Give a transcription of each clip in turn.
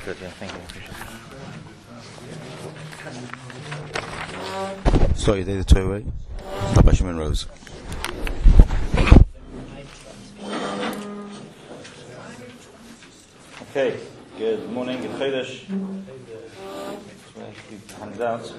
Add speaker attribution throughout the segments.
Speaker 1: Good, yeah, thank you. Appreciate it.
Speaker 2: Sorry, they the two away. Rabbi and Rose.
Speaker 1: Okay, good morning, good Chodesh. Hands out.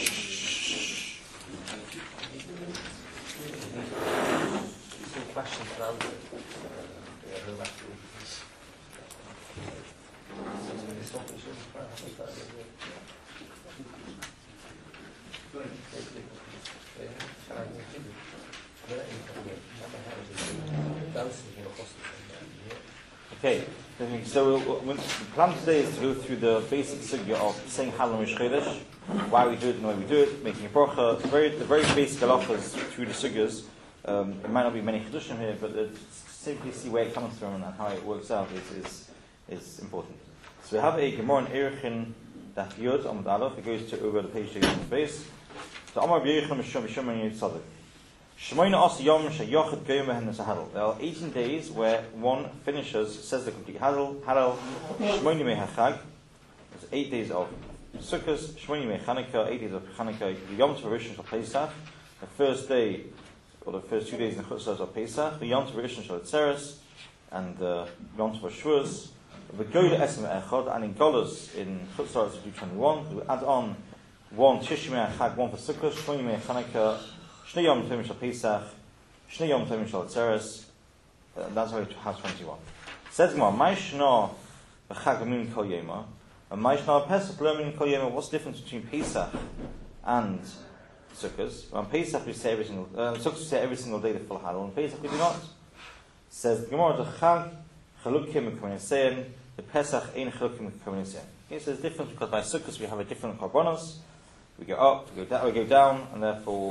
Speaker 1: Okay, so the plan today is to go through the basic sugya of saying Halal Rosh Chodesh, why we do it and the way we do it, making a bracha, the very basic halachas through the sugyas. It might not be many chedushim here, but simply see where it comes from and how it works out is important. So we have a Gemara in Erechin Daf Yod Amud Aleph. It goes to over the page on the base. So Amar B'Yerichim Mishum Yitzadik. Shmoina As Yom Sheyachid Goyim Behen Hadal. There are 18 days where one finishes, says the complete Hadal. Shmoini Mei HaChag. There's 8 days of Sukkot. Shmoini Mei Chanukah. 8 days of Chanukah. The Yom Tov Rishon Shal Pesach. The first day, or the first 2 days in the Chutzah of Pesach. The Yom Tov Rishon Shal Tzeres, and the Yom Tov Shavuos. The Goyim Esem Echad, and in Golos in Chutzah of 21. We add on one Tishrei Mei HaChag, one for Sukkot. Shmoini Mei Chanukah. Shnei Yom Tovim Shal Pesach, Shnei Yom Tovim Shal Tzeres. That's how it has 21. Says Gemara, Ma'ishna b'Chag Min Kol Yoma, and Ma'ishna Pesach Min Kol Yoma. What's the difference between Pesach and Sukkot? On Pesach we say every single, Sukkot we say every single day the full Hadal. On Pesach we do not. Says the Gemara, the Chag Chalukim K'Manisein, the Pesach Ein Chalukim K'Manisein. Okay, so there's difference because by Sukkot we have a different korbanos. We go up, we go down, and therefore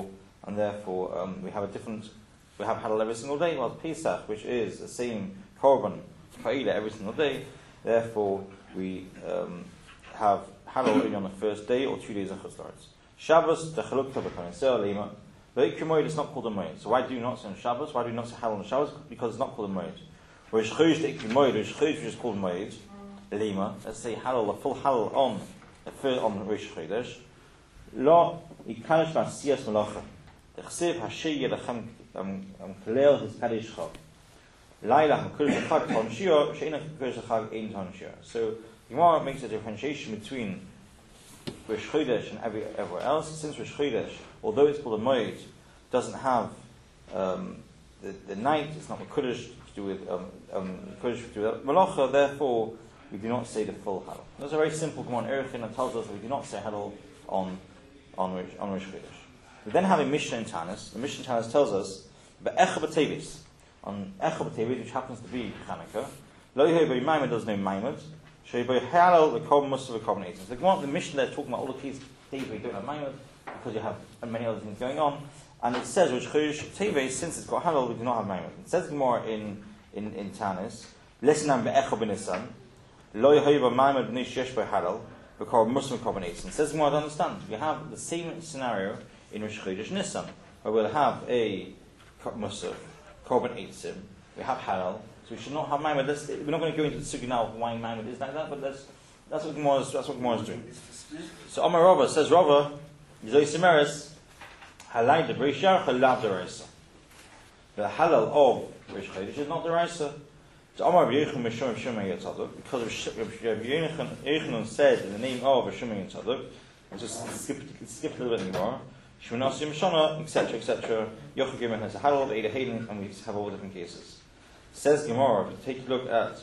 Speaker 1: we have Hadal every single day. While Pesach, which is the same korban Fa'ila every single day, therefore we have Hadal only on the first day or 2 days of Chutzlaretz. Shabbos, the Chaluk Tabakon, Sel Lema. The Ikri Moed is not called a Moed. So why do you not say on Shabbos? Why do you not say Hadal on Shabbos? Because it's not called a Moed. Whereas Chodesh, the Ikri Moed, which is called Moed, Lema. Let's say Hadal, a full Hadal on Rosh Chodesh. Lo Ikanish Masiyas Malacha. Chsev Hashay Yelachem Kalel His Kaddish Chag. Laila HaKudosh Chag Ton Shio Sheina HaKudosh Chag Ein Ton Shio. So Gemara makes a differentiation between Rosh Chodesh and everywhere else. Since Rosh Chodesh, although it's called a Moed, doesn't have the night. It's not Kodesh to do with Kodesh to do with Malacha. Therefore, we do not say the full Hadal. That's a very simple Gemara Erechin that tells us that we do not say Hadal on Rosh Chodesh. We then have a Mishnah in Tanis. The Mishnah in Tanis tells us Be'echa B'Tevis, on Echa B'Tevis, which happens to be Chanukah. Lo Yehi B'Maimed does no Maimed. Shei B'Halal the Korban Musaf the Korban Eitzim. The Mishnah there talking about all the days where you don't have Maimed because you have many other things going on. And it says which Chodesh Tevis, since it's got Halal, we do not have Maimed. It says more in Tanis. Lesinam Be'echa B'Nisan. Lo Yehi B'Maimed B'Nish Yesh B'Halal the Korban Musaf the Korban Eitzim. It says more to understand. We have the same scenario in Rosh Chodesh Nisan, where we'll have a Musaf, Korban Eitzim, we have Halal, so we should not have Maimed. We're not going to go into the sugi now of why Maimed is like that, but that's what Gemara is doing. So Amar Rava says, Rava, Yizoi Simeres, Halai de Brishar, Halab de Raisa. The Halal of Rosh Chodesh is not the Raisa. So Amar Yechon Mishum Shimei Yitzaduk, because Yechon said in the name of Shimei Yitzaduk, and just skip a little bit more. Shmonasim Shana, etc. Yochel Gimel has a Hadal, Eida Hayden, and we have all different cases. Says Gemara, take a look at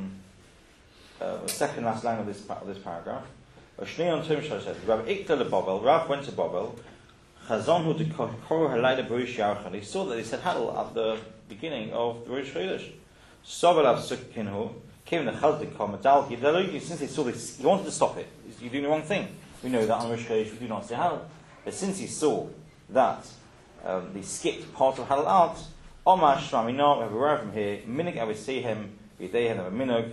Speaker 1: the second last line of this paragraph. Shnei Tom Shal said, Rav Ikta le Babel, Rav went to Babel, Chazonhu de Kor Halayda Burish Yarcha. They saw that they said Hadal at the beginning of the Rosh Chodesh. Sobelav Sukkinhu, came the Chazdik Komadal, since they saw this, he wanted to stop it. You're doing the wrong thing. We know that on Rosh Chodesh we do not say Hadal. But since he saw that they skipped part of Hadal out, Omar Shmami, no, we have a word from here, Minig, I would say him, they have a Minog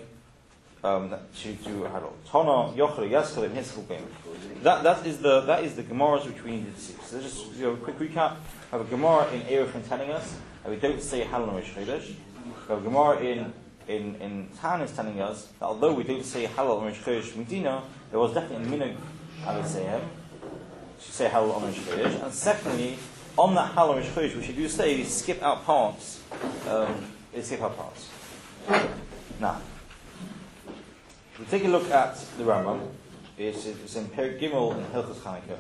Speaker 1: to Hadal. Tona, Yochel, Yaskal, and Hiskal game. That is the Gemaras which we need to see. So just a quick recap. We have a Gemara in Erechin telling us that we don't say Hadal on Rosh Chodesh. We have a Gemara in in Tan is telling us that although we don't say Halal on Rosh Chodesh Medina, there was definitely a minhag Alisayim to say Halal on Rosh Chodesh. And secondly, on that Halal on Rosh Chodesh, we should say we skip out parts. Now, if we take a look at the Rambam, it's in Perek Gimel in Hilchos Chanukah.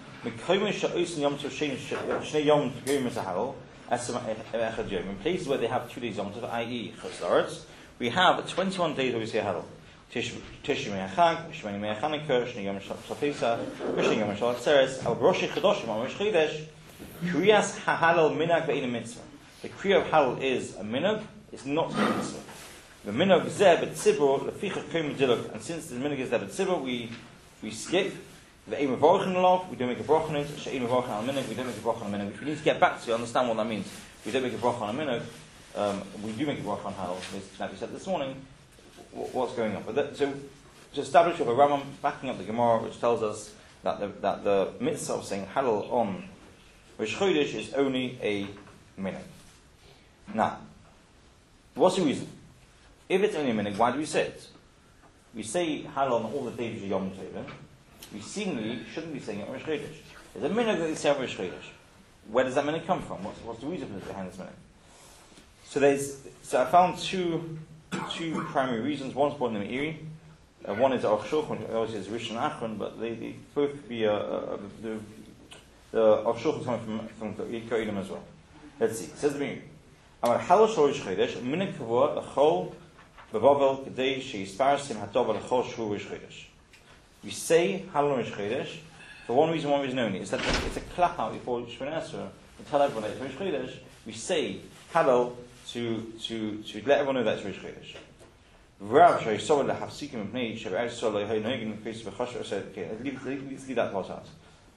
Speaker 1: In places where they have 2 days Yom Tov, i.e. Chosdaretz, we have 21 days where we say Halal. Tishri Me'achag, Shmini Me'achanukah, Shni Yom Shal-Pesach, Shni Yom Shal-Atzeres, Al Rosh Chodoshim, Al Rosh Chodesh, Kriyas HaHalal Minhag Ve'ein Mitzvah. The Kriya of Halal is a minhag, it's not a mitzvah. The minhag Zeh B'Tzibur, Lefichach Koyim Diluk, and since the minhag is Zeh B'Tzibur, we skip the Ein Mevorchen Lov, we don't make a broch on it, She'ein Mevorchen Al Minhag, we don't make a broch on a minhag. If we need to get back to understand what that means, we don't make a broch on a minhag, we do make a broch on Halal, as Nabi said this morning, what's going on. But so, to establish with a Rambam backing up the Gemara, which tells us that the mitzvah of saying Halal on Rosh Chodesh is only a minhag. Now, what's the reason? If it's only a minhag, why do we say it? We say Halal on all the days of Yom Tov. We seemingly shouldn't be saying it on Rosh Chodesh. There's a minhag that they say on Rosh Chodesh. Where does that minhag come from? What's the reason behind this minhag? So I found two primary reasons. One's brought in the Meiri. One is Aruch Shulchan, which obviously is Rishon Achron, but they both could be the Aruch Shulchan is coming from the Kohenim as well. Let's see. It says the Meiri. Amar Halal Shel Rosh Chodesh minhag kavua l'chol bevavel k'dei sheyisparasim hatov l'chol shvu Rosh Chodesh. We say Halal on Rosh Chodesh for one reason only, is that it's a clap out before Shemini Esrei. We tell everyone that it's Rosh Chodesh. We say Halal to let everyone know that it's Rosh Chodesh. Rav Shayisol lehafsikim mipnei shebe'er Yisrael lo'yehei noegin v'kris v'chasher said, okay, let's leave that part out.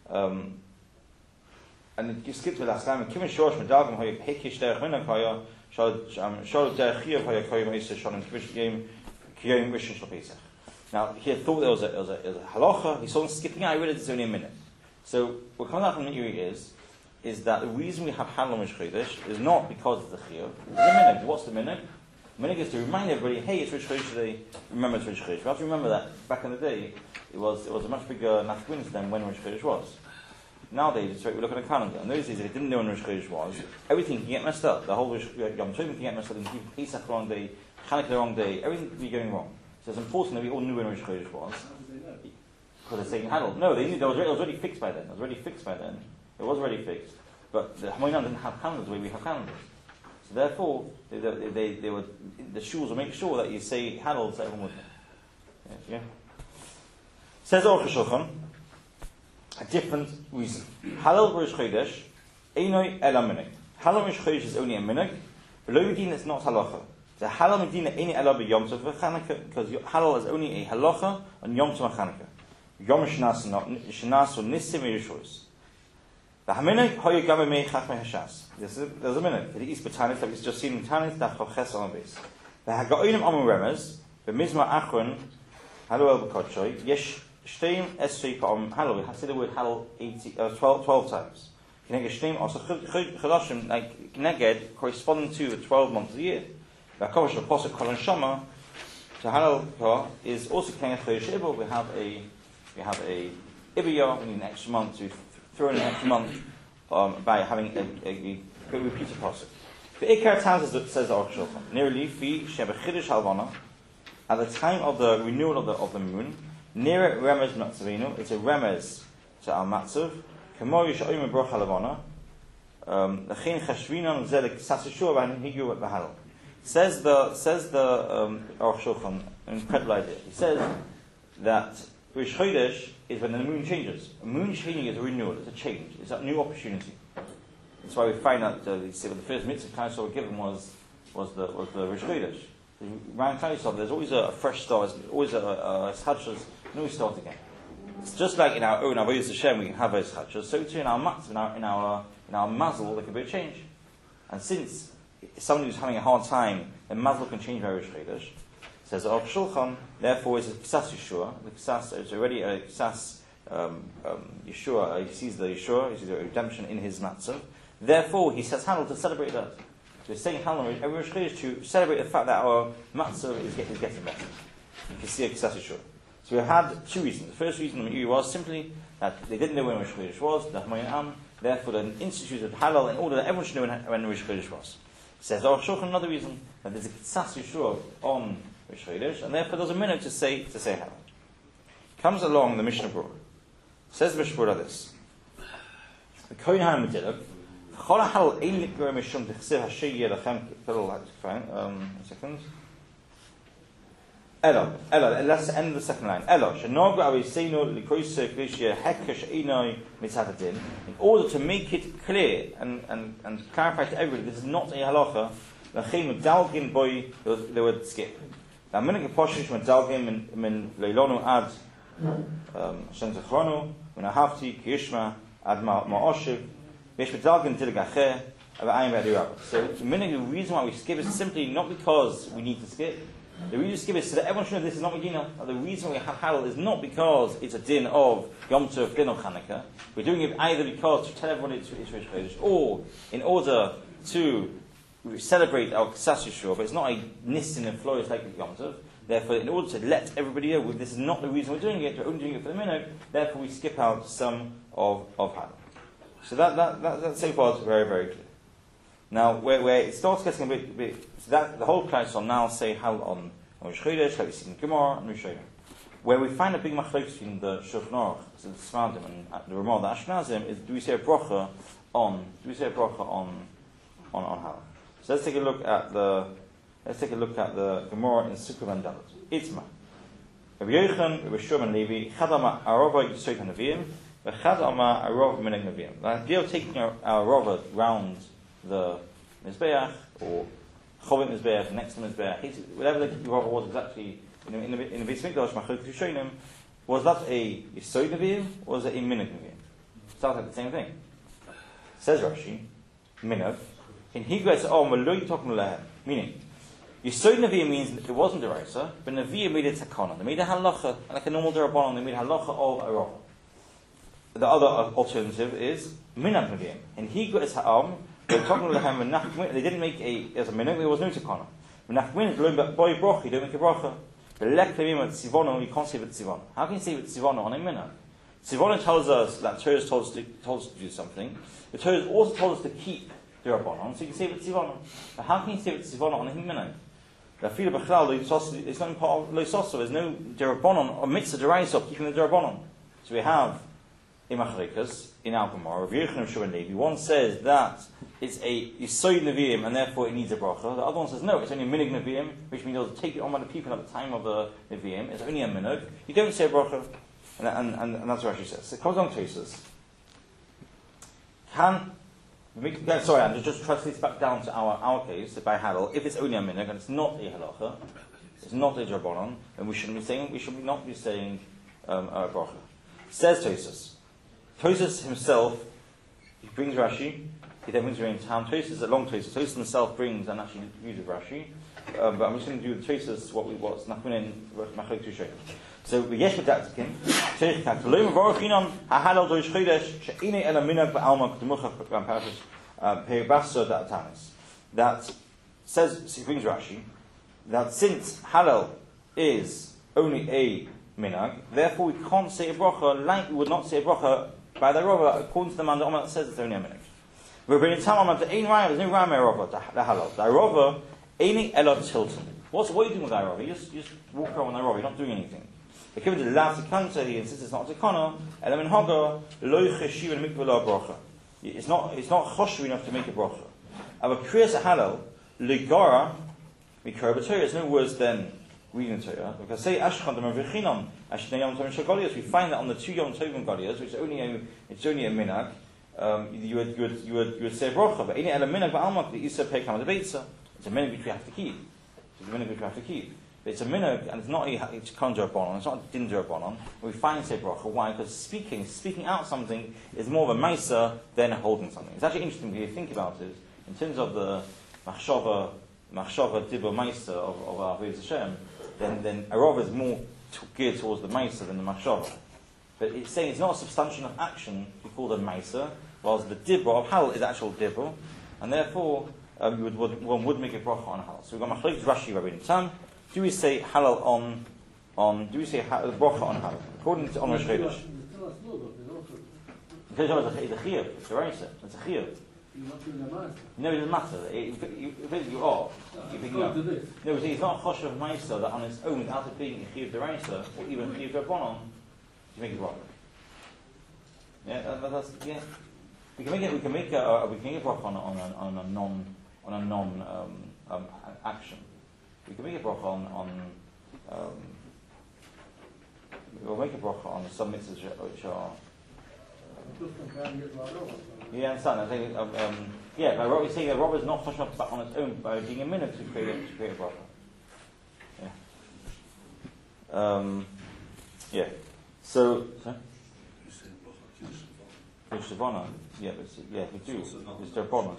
Speaker 1: And it skips the last time. Kivin shorosh medalgim hoya hekish derech minhag hoya shol derech chiyav hoya koyim eiseh shalom kiyim rishon shel Pesach. Now, he had thought there was a halacha. He saw him skipping out. He realized it's only a minute. So, what comes out from the Meiri is that the reason we have Halal Rosh Chodesh is not because of the chiyuv. It's a minhag. What's the minhag? The minhag is to remind everybody, hey, it's Rosh Chodesh today. Remember it's Rosh Chodesh. We have to remember that back in the day, it was a much bigger nafkunis than when Rosh Chodesh was. Nowadays, it's right, we look at a calendar. In those days, if it didn't know when Rosh Chodesh was, everything can get messed up. The whole Yom Tov can get messed up. And Pesach the wrong day, Chanukah the wrong day. Everything could be going wrong. So it's important that we all knew when Rosh Chodesh was. Because they're saying Halal. No, they knew it was already fixed by then. It was already fixed. But the Hamoinam didn't have calendars the way we have calendars. So therefore, they were, the shuls will make sure that you say Halal so everyone would know. Yeah. Says Aruch Shulchan, a different reason. Halal Rosh Chodesh, Einoi Ela Minhag. Halal Rosh Chodesh is only a minhag. Below Medina is not halacha. The Halal Medina Einoi Ela b'Yom Tov v'Chanukah, because Halal is only a halacha on Yom Tov v'Chanukah. Yom Shnasu Nissim v'Yeshuos. The Haminhag Hoya Gabe Mei Chachmei Hashas. There's a minhag for the East Batanis that we've just seen in Tanis Daf Ches on the base. The Hagaonim Amu Remez, the Mizmar Achron Halal B'Kodshoy Yesh. Shteim Esrei Pa'om Halal. We have to say the word Halal 12 times. Kineged Shteim also Chodashim like Kineged corresponding to the 12 months of the year. The Hakadosh Apostle Kol Neshama to Halal is also Kineged Chodesh Iyar. We have a Iyar. We need an extra month to throw in an extra month by having a repeated apostle. The Ikar tells us, says the Aruch Shulchan, nearly fi shebechidush halvana at the time of the renewal of the moon. Near remez matzavinu, it's a remez to our matzav. Kamo yishayim broch halavana. Lechin chashvinan zelik sasishur v'higu v'halal. Says the Aruch Shulchan, an incredible idea. He says that Rosh Chodesh is when the moon changes. A moon changing is a renewal. It's a change. It's a new opportunity. That's why we find out the first mitzvah Klal Yisrael given was the Rosh Chodesh. Around Klal Yisrael, there's always a fresh start. There's always a chadshas. We start again. It's just like in our own Avodas Hashem, we can have those chadshas. So too in our matz, in our mazel, there can be a change. And since somebody who's having a hard time, the mazel can change by Rosh Chodesh. Says Aruch Shulchan, therefore it's a Ksas Yeshua. The Ksas is already a Ksas Yeshua. He sees the Yeshua, he sees the redemption in his matzah. Therefore, he says Halal to celebrate that. we're saying Halal every Rosh Chodesh to celebrate the fact that our matzah is getting better. You can see a Kisasi Shur. So we had two reasons. The first reason was simply that they didn't know when Rosh Chodesh was, the Hamayim Am, therefore they instituted Halal in order that everyone should know when Rosh Chodesh was. Says Aruch Shulchan another reason, that there's a Kisasi Shur on Rosh Chodesh, and therefore there's a minute to say Halal. Comes along the Mishnah Berurah. Says the Mishnah Berurah this. The Kohen HaMedillah, Chol HaHalal Ein Nikra Mishum D'chsev Hashei Yelachem. One second. Elo. That's the end of the second line. Elo. Shenogu Aviseinu Likoise Klishya Hekesh Einoi Mitzatadin. In order to make it clear and clarify to everybody, this is not a halacha. L'chein Dalgin Boy, they would skip. Now, Minik Poshish Dalgin Min Leilonu Ad Shem Zechronu Min Ahavti Kiyishma Ad Ma'oshiv Yesh Dalgin Tilgache Avayim V'Adirab. So, the reason why we skip is simply not because we need to skip. The reason we skip is so that everyone should know this is not Medina. The reason we have Halal is not because it's a din of Yom Tov, din of Chanukah. We're doing it either because to tell everyone it's Rosh Chodesh, or in order to celebrate our Kisasi Shur, but it's not a Nisin and Flores like Yom Tov. Therefore, in order to let everybody know this is not the reason we're doing it, we're only doing it for the minhag, therefore we skip out some of Halal. So that so far is very, very clear. Now, where it starts getting a bit so that the whole class will now say Halal on Rosh Chodesh, like we see in Gemara and Rishayim. Where we find a big machlokes between the Shulchan Aruch, so the Sfardim and the Ramah, the Ashkenazim, is do we say a bracha on Halal? So let's take a look at the Gemara in Sukkah and Dalet. Itzma. Rabbi Yochanan, Rabbi Shimon Levi, Chadama Arova Yisod HaNeviim, Chadama Arova Minhag Neviim. The idea of taking our Arova round the Mizbeach or Chovot Mizbeach, next to Mizbeach, whatever the Arova was exactly in the Beis Mikdash, Machlokes Rishonim, was that a Yisod Neviim or was it a Minhag Neviim? Sounds like the same thing. Says Rashi, Minhag. In Hebrew it's meaning Yisod Nevi'im means it wasn't a Deraisa, but Nevi'im made it takana. They made a halacha, like a normal Derabanan, they made a halacha of a Rav. The other alternative is Minhag Nevi'im. In Hebrew it's Ha'am, they didn't make as a Minhag, there was no takana. Menachmin is learned by brocha, you don't make a brocha. But Lek Levim at Sivono, you can't say it Sivono. How can you say it Sivono on a Minhag? Sivono tells us that Torah has told us to do something. The Torah has also told us to keep Derabanan, so you can say it Sivono. But how can you say it Sivono on a Minhag? It's not part of Loisoso. There's no Derabanan or mitzvah deraisa of keeping the Derabanan. So we have in Machlekas, in Al Gemara, Rabbi Yochanan Shimon Levi. One says that it's a Yisod Nevi'im and therefore it needs a bracha. The other one says no, it's only a Minhag Nevi'im, which means they'll take it on by the people at the time of the Nevi'im. It's only a Minhag. You don't say a bracha, and that's what Rashi says. So it comes on to Tosfos. Sorry, I'm just translate this back down to our case by Halal. If it's only a minhag and it's not a halacha, it's not a drabanan, then we should not be saying a bracha. Says Tosfos. Tosfos himself, he brings Rashi. He then brings around town. Tosfos is a long Tosfos. Tosfos himself brings and actually uses Rashi. But I'm just going to do the Tosfos what's Nachman Machlokes Rishonim. So we yesh medaktikin. Tzarich tak lo mevarach inam hahalal Rosh Chodesh she'inei ela minhag ba'alma k'demuchach parashas peribasa da'atanis. That says, he brings Rashi, that since halal is only a minhag, therefore we can't say a bracha like we would not say a bracha by the Rava according to the man that says it's only a minhag. We're bringing Tamam to ein raya. There's no raya Rava the halal. The Rava ain't ela tilton. What are you doing with the Rava? You just walk around with the Rava. You're not doing anything. But given the last kanta, he insists it's not a takana. Elam haga lo cheshiv and mikvah la bracha. It's not choshev enough to make a bracha. Our kriyas halal ligara mikra b'Torah. There's no words then reading the Torah. Because say ashchan d'mavichinam ashnei yom tovim shagalios. We find that on the 2 yom tovim galios, which is only a minhag. You would say bracha, but any elam minhag ba'almak the isa pei kama debeitza. It's a minhag which we have to keep. It's a minhag, and it's not it's conjure bonon, it's not a din bonon. We find say bracha. Why? Because speaking out something is more of a ma'isa than holding something. It's actually interesting if you think about it in terms of the machshava dibur ma'isa of our Avodas Hashem. Then Arov is more geared towards the ma'isa than the machshava. But it's saying it's not a substantial of action. We call it ma'isa, whilst the dibur of halal is actual dibur, and therefore one would make a bracha on halal. So we've got Machlokes Rashi, Rabbeinu Tam. Do we say halal on? Do we say bracha on halal? According to Rosh Chodesh. Because it's a chiyuv. It's a raisa. It's a chiyuv. No, it doesn't matter. If you are, no, it's not a choshev ma'isa that on its own, without it being a chiyuv deraisa or even chiyuv derbanon, you make it bracha. Yeah, that's yeah. We can make a bracha on a non action. We can make a bracha on we'll make a bracha on some mitzvahs which are. You understand? I think but Rob is saying that Rob is not choshev up on its own by being a minute to create a bracha. Yeah. So. Yeah, we do. It's derbonon.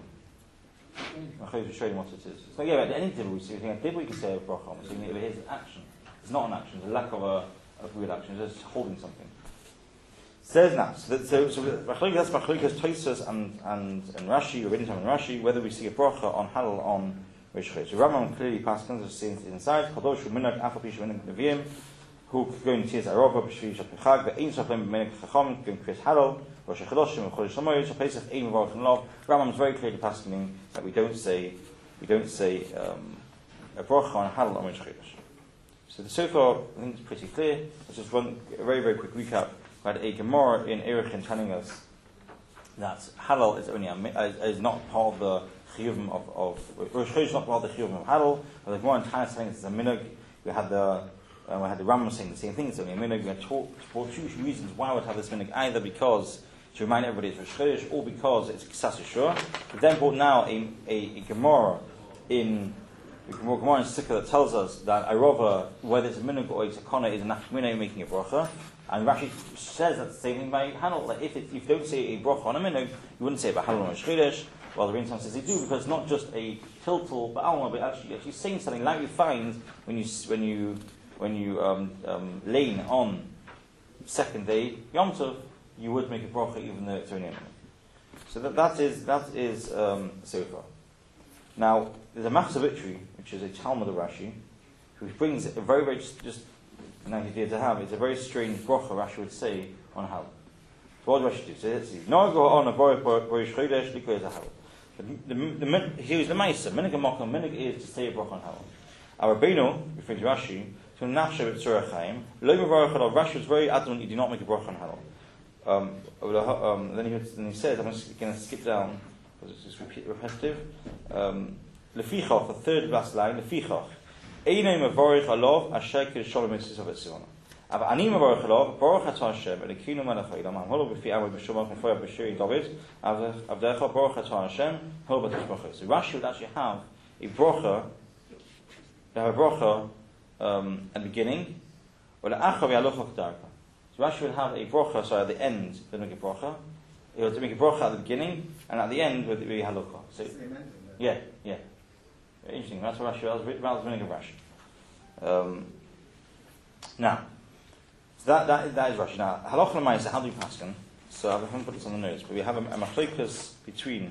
Speaker 1: I'm going to show you what it is. So yeah, at any dibble we see, dibble you can say a bracha. We're saying it is an action. It's not an action. It's a lack of a real action. It's just holding something. Says now. So that's Machlokes Tosfos and Rashi, Rabbeinu Tam and Rashi, whether we see a bracha on halal on Rosh Chodesh. So Rambam clearly passes as seen inside. Kadosh u'minag afal pi sheminag neviim who going to tears arova b'shvi shapechag ve'ein shapem b'minag chacham going Chris halal Rosh Chodesh and Chodesh Hamoed. So Pesach ein mevarach and love. Rambam is very clearly passing that we don't say a bracha on halal on Rosh Chodesh. So far I think it's pretty clear. Let's just run a very very quick recap. We had a Gemara in Erechin telling us that halal is only is not part of the chiyuvim of Rosh Chodesh, not part of the chiyuvim of halal. But the Gemara in Tana telling us it's a minhag. We had the Rambam saying the same thing. It's only a minhag. We had taught for two reasons why we would have this minhag, either because to remind everybody it's Rosh Chodesh, or because it's Ksas Yeshua. We've then brought now a Gemara in Sukkah that tells us that Arova, whether it's a minhag or it's a kona, is a nafkamina making a bracha. And Rashi says that the same thing by halal. Like if you don't say a bracha on a minhag, you wouldn't say about halal on Rosh Chodesh. Well, the Rebbeinu Tam says they do because it's not just a tiltal ba'alma, but actually saying something like you find when you lane on second day Yom Tov, you would make a bracha even though it's only a minhag. So that is so far. Now there's a Machzavitri, which is a Talmud of Rashi, who brings a very very just an idea to have. It's a very strange bracha Rashi would say on halal. So what do Rashi do? So let's see. No go on a Rosh Chodesh because a halal. Here's the Ma'aser. Minhag Makam. Minhag is to say a bracha on halal. Our Rabbeinu, referring to Rashi, to nafshe b'tzorah chaim. Lo mevarach alav. Rashi was very adamant. You do not make a bracha on halal. Then he says, I'm just going to skip down because it's just repetitive. Lefichach, the third last line. Lefichach. Einay mevarach alav asher k'shalom mitzvos of etzivona. Aber ani mevarach alav baruch atah Hashem elokeinu melech haolam ha'ol b'fi amod b'shomach mefayah b'shiri David avdecha baruch atah Hashem hol b'tishbachos. So Rashi would actually have a bracha. They have a bracha at the beginning, or le'achav yalochach darka. So Rashi would have a bracha, at the end, they make a bracha. He would make a bracha at the beginning, and at the end would be halacha. So, yeah. Interesting. That's what Rashi was meaning of Rashi. Now, so that is Rashi. Now, halacha l'maisa, how do you paskin? So I haven't put this on the notes, but we have a machlokes between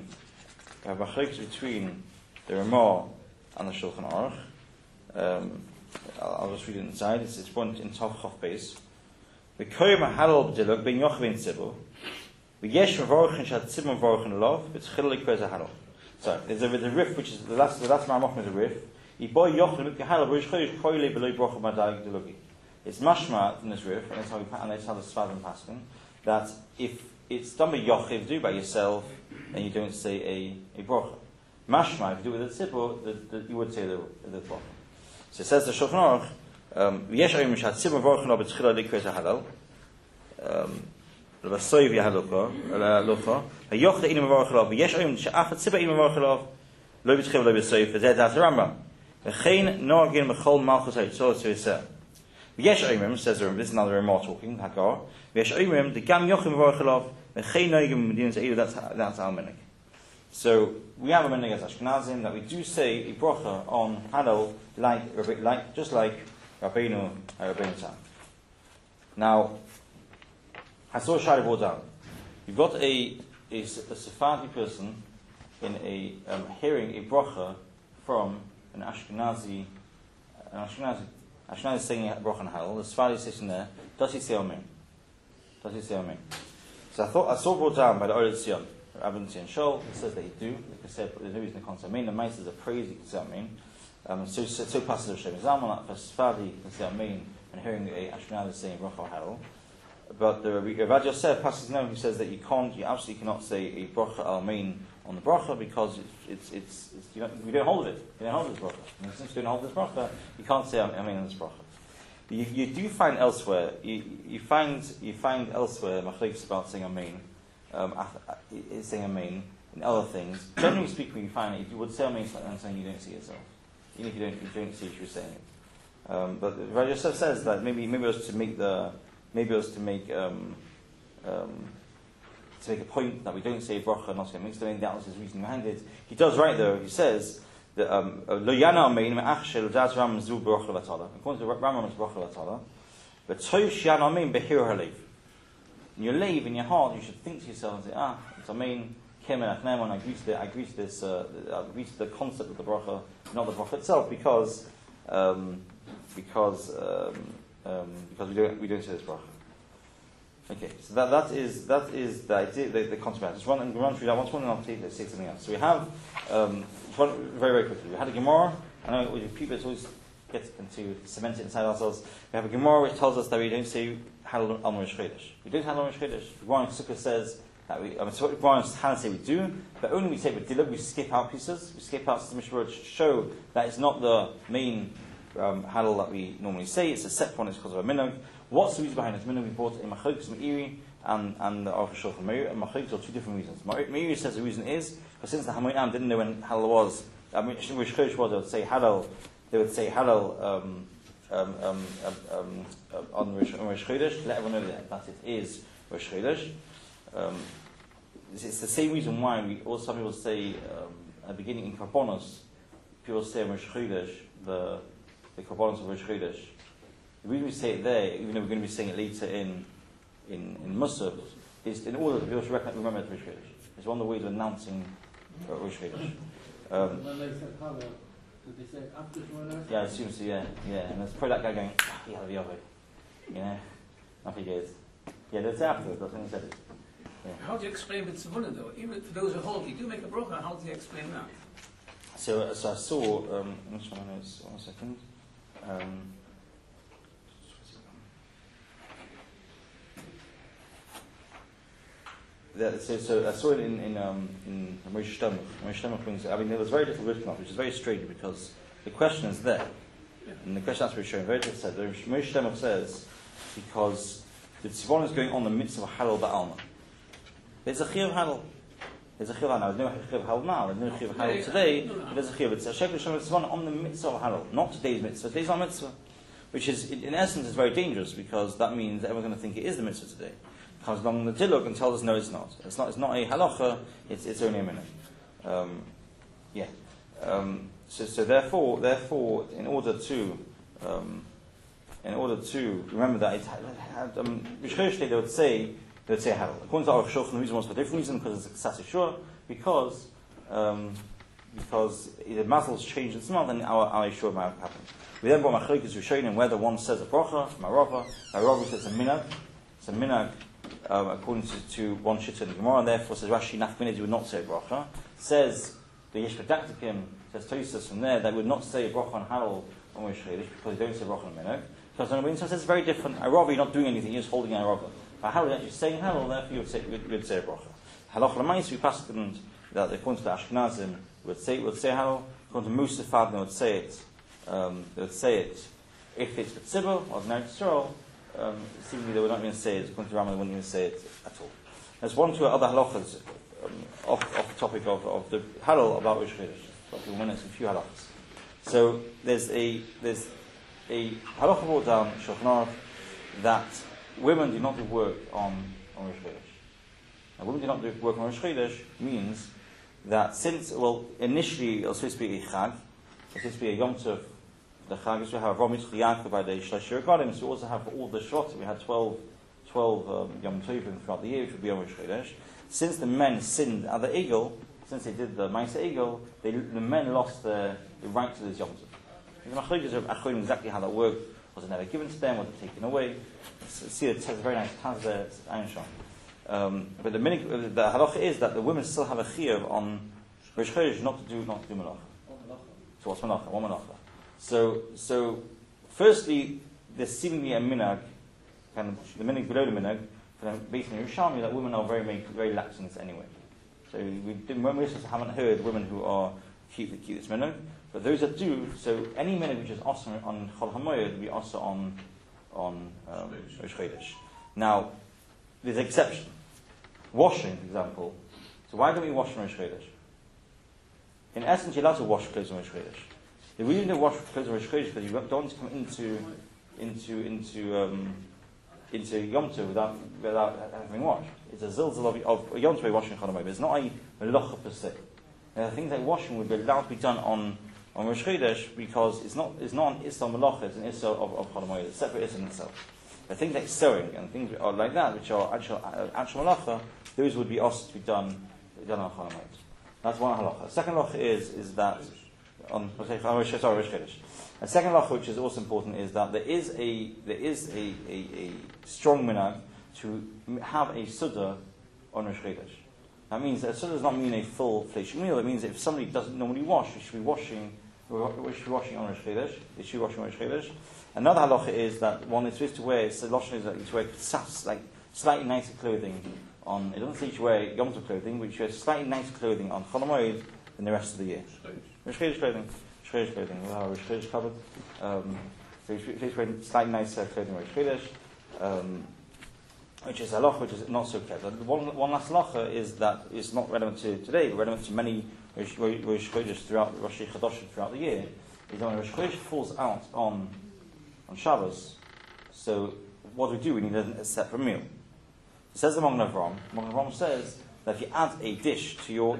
Speaker 1: the Ramah and the Shulchan Aruch. I'll just read it inside. It's one in Tav Chof Beis. V'koyim halal b'diluk ben yochvin tzibur. V'yesh mevorachin shad tzibur mevorachin lov. V'tzchil likwez halal. So there's a riff, which is the last Ma'amachim is a riff. Yiboy yochvin halal v'yish chodesh koyle b'loy brocha madag diluki. It's mashma in this riff, and that's how the Sfadim paskin, that if it's done by yochiv, do by yourself, then you don't say a brocha. Mashma, if you do it with a tzibur, you would say the brocha. So it says the Shulchan Aruch, v'yesh ayim mishat tzibur mevorachin lov b'tzchila likwez halal. L'vasoy v'yahalocha. Hayoch de'inu mevorach lov. V'yesh ayim she'ach tzibur inu mevorach lov. Lo b'tzchila lo b'soy. V'zeh das Rambam. V'chein no'agin b'chol malchus ha'yitzor tzivisa. V'yesh ayim, says the Rambam, this is another Ramah talking, Hagar. V'yesh ayim, the gam yochim mevorach lov. V'chein no'agin b'medin ze'ilu, that's our minhag. So we have a minhag as Ashkenazim that we do say a bracha on halal just like Rabbeinu Tam. Now, I saw Shari brought down. You've got a Sephardi person hearing a bracha from an Ashkenazi saying a bracha on Hallel, the Sfadi sitting there, does he say Amen? Does he say Amen? So I saw brought down by the Ored Sion, Rabbi Tzien Shol, it says that he do. Like I said, there's no reason to can't say Amen. The Mice is a praise, you can say Amen. So passes of Shem Zalman, like for Sfadi, you can say Amen, and hearing a Ashkenazi saying bracha on Hallel. But the Rav Yosef passes no, he says that you absolutely cannot say a bracha Amen on the bracha because it's we don't hold it. You don't hold this bracha. And since you don't hold this bracha, you can't say Amen on this bracha. You do find elsewhere. You find elsewhere machlokes about saying Amen, saying Amen in other things. Generally speaking, you find it. You would say Amen and saying you don't see yourself, even if you don't see what you're saying it. But Rav Yosef says that maybe it was to make a point that we don't say bracha and not say mixed. I mean, that was his reason behind it. He does right though. He says that lo yana amein me'achshel das ram zu bracha latala. According to Rambam, it's bracha latala. But tosh yana amein behir halev. In your lev, in your heart, you should think to yourself and say, it's amein kemen achneiman. I agree to this. I agree to the concept of the bracha, not the bracha itself, because we don't say this bracha. Okay, so that is the idea, the concept. Just run through that once more, and I'll say something else. So we have very quickly. We had a Gemara. I know with people, it's always get into cement it inside ourselves. We have a Gemara which tells us that we don't say Hallel al Rosh Chodesh. We don't Hallel Rosh Chodesh. Gemara Sukkah says that we. So what Gemara Hannah say we do, but only we say with Dilug. We skip out pieces. We skip out some Mishmar to show that it's not the main Hallel that we normally say. It's a set one. It's because of a minhag. What's the reason behind this? We brought in Machlokes Meiri and the Aruch Shulchan Meiri. And Machlokes are two different reasons. Meiri says the reason is because since the Hamoyam didn't know when Hallel was, Rosh Chodesh was, they would say Hallel. They would say Hallel on Rosh Chodesh to let everyone know that it is Rosh Chodesh. It's the same reason why some people say at the beginning in Karbonos, people say Rosh Chodesh the Karbonos of Rosh Chodesh. The reason we say it there, even though we're going to be saying it later in Musaf, is in order that people should remember it's Rosh Chodesh. It's one of the ways of announcing Rosh Chodesh.
Speaker 3: When they said Hallel, did they say it after Shmonos?
Speaker 1: Yeah, I assume so. Yeah, and there's probably that guy going, the other, nothing good. Yeah, that's afterwards. That's when he said it. Yeah.
Speaker 4: How do you explain Mitzvah though? Even for those who hold, you do make a bracha. How do you explain that?
Speaker 1: So I saw. Which one is? 1 second. So I saw it in Moshe Shtemach. Moshe Shtemach brings. I mean, there was very little written up, which is very strange because the question is there, and the question has to be shown. Very little said. Moshe Shtemach says because the tzibon is going on the mitzvah of Hallel ba'alma. There's a chiyuv Hallel. There's a chiyuv now. There's no chiyuv Hallel now. There's no chiyuv Hallel today. But there's a chiyuv. It's a shekel shem tzibon on the mitzvah of Hallel, not today's mitzvah. Today's our mitzvah, which is in essence is very dangerous because that means that everyone's going to think it is the mitzvah today. Comes along the Dilug and tells us no, it's not. It's not a halacha. It's only a minhag. So therefore, in order to remember that Rosh Chodesh they would say Hallel. According to Aruch Shulchan, the reason was for a different reason because it's a Ksas Yeshua because the mazel's changed in some other than our Yeshua might have happened. We then brought Machlokes Rishonim whether one says a bracha from Rava says a minhag. It's a minhag. According to one shita in the Gemara, and therefore says Rashi Nafminid would not say a bracha. Says the Yesh Pedaktikim, says Tosas from there, they would not say a bracha on Hallel on Rosh Chodesh because they don't say a bracha on Minhag. Because on Winter says it's very different. Arava, you're not doing anything, you're just holding an Arava. But Hallel, you're actually saying Hallel, therefore you would say a bracha. Halach Lamais, we passed them that according to the Ashkenazim would say Hallel. According to Musaf, they would say it. They would say it if it's with Tzibur or the Eretz Yisrael. Seemingly they would not even say it. According to Rambam, they wouldn't even say it at all. There's one or two other halachas off the topic of the Hallel about Rosh Chodesh. A few minutes, a few halachas. So there's a halacha brought down Shulchan Aruch that women do not do work on Rosh Chodesh. Now, women do not do work on Rosh Chodesh means that initially it was supposed to be a chag, it's supposed to be a Yom Tov. The Chag is we have Rom Yitzchak Yaakov by the Shlosh Regalim, so we also have all the Shvat. We had 12 Yom Tovim throughout the year, which would be on Rosh Chodesh. Since the men sinned at the Egel, since they did the Ma'aseh Egel, the men lost the right to this Yom Tov. The Machlokes of Achronim exactly how that worked. Was it never given to them? Was it taken away? See, it has a very nice Taz there. It's Ayin Sham. But the halacha is that the women still have a chiyuv on Rosh Chodesh not to do malacha. So what's malacha? What malacha? So firstly, there's seemingly a minhag, kind of the minhag below the minhag, based on Yerushalmi, that women are very lax in this anyway. So most of us haven't heard women who are keep this minhag, but those that do, so any minhag which is also on Chol HaMoed will be also on Rosh Chodesh. Now, there's an exception. Washing, for example. So why don't we wash on Rosh Chodesh? In essence, you're allowed to wash clothes on Rosh Chodesh. The reason you wash clothes on Rosh Chodesh is because you don't want to come into Yom Tov without having washed. It's a zilzal of Yom Tov washing Chol HaMoed. It's not a melacha per se. Now, things like washing would be allowed to be done on Rosh Chodesh because it's not an Issar Melacha, it's an Issar of Chol HaMoed. It's a separate Issar in itself. But things like sewing and things like that, which are actual Melacha, those would be asked to be done on Chol HaMoed. That's one halacha. The second halacha is that on Rosh Chodesh. A second halacha, which is also important, is that there is a strong minhag to have a suda on Rosh Chodesh. That means that suda does not mean a full-fledged meal. It means that if somebody doesn't normally wash, they should be washing on Rosh Chodesh. They should be washing on Rosh Chodesh. Another halacha is that one is supposed to wear, so Lashon is like to wear slightly nicer clothing on. It doesn't say you wear Yom Tov clothing, but you wear slightly nicer clothing on Chol HaMoed than the rest of the year. Rosh Chodesh clothing. We'll have Rosh Chodesh covered. So you should wear slightly nicer clothing on Rosh Chodesh, which is halacha, which is not so clear. One last halacha is that it's not relevant to today, but relevant to many Rosh Chodesh throughout Rosh Chodesh throughout the year. Is that when Rosh Chodesh falls out on Shabbos, so what do? We need a separate meal. It says the Magen Avraham says that if you add a dish to your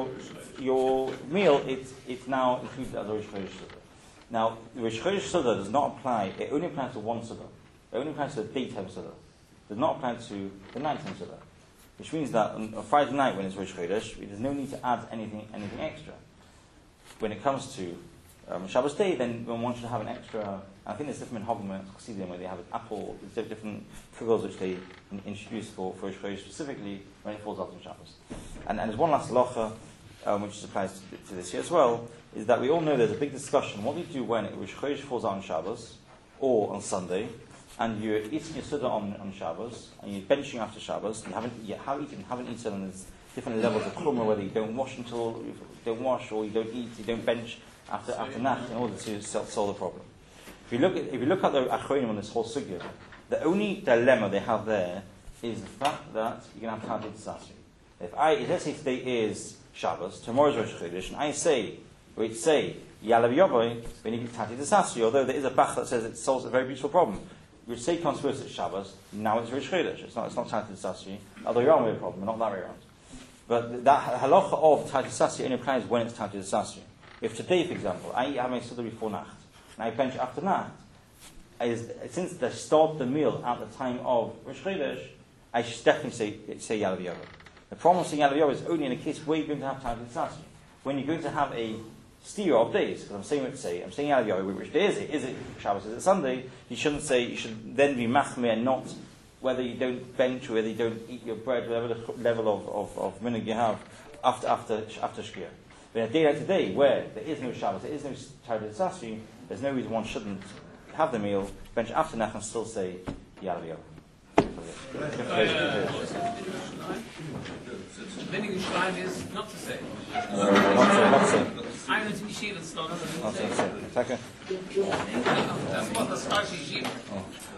Speaker 1: meal, it's now included as a Rosh Chodesh Suda. Now, the Rosh Chodesh Suda does not apply, it only applies to one Suda. It only applies to the daytime Suda. It does not apply to the nighttime Suda. Which means that on Friday night when it's Rosh Chodesh, there's no need to add anything extra. When it comes to Shabbos day, then one should have an extra. I think there's different Hogim where they have an apple, there's different kugels which they introduce for Rosh Chodesh specifically when it falls out on Shabbos. And there's one last halacha which applies to this year as well, is that we all know there's a big discussion. What do you do when Rosh Chodesh falls out on Shabbos or on Sunday, and you're eating your Suda on Shabbos, and you're benching after Shabbos, and you haven't eaten, and there's different levels of chumrah, whether you don't wash or you don't eat, you don't bench after Nacht in order to solve the problem. If you look at the Achronim on this whole sugya, the only dilemma they have there is the fact that you're going to have Tatit Sasri. If let's say today is Shabbos, tomorrow is Rosh Chodesh, and I say Yalav Yoboy, we need Tatit Sasri, although there is a Bach that says it solves a very beautiful problem. You would say comes first at Shabbos, now it's Rosh Chodesh. It's not Tatit Sasri, although you're on with a problem, not that way around. But that halacha of Tatit Sasri only applies when it's Tatit Sasri. If today, for example, I have my Suda before Nacht, and I bench after Nacht, since they start the meal at the time of Rosh Chodesh, I should definitely say Yalav Yoboy. The problem of saying Yalav Yoboy is only in a case where you're going to have Tatit Sasri. When you're going to have a steer of days, because I'm saying Yalav Yoboy, which day is it? Is it Shabbos? Is it Sunday? You should then be machmir and not whether you don't bench or whether you don't eat your bread, whatever the level of minhag you have after Shkia. But in a day like today, where there is no Shabbos, there is no Tatit Sasri, there's no reason one shouldn't have the meal, bench after Nach and still say Yalav Yoboy.
Speaker 4: Living in Shleim is not to say.
Speaker 1: Not say.
Speaker 4: I went to yeshiva and still not to say.
Speaker 1: Not say.
Speaker 4: That's what the starts yeshiva.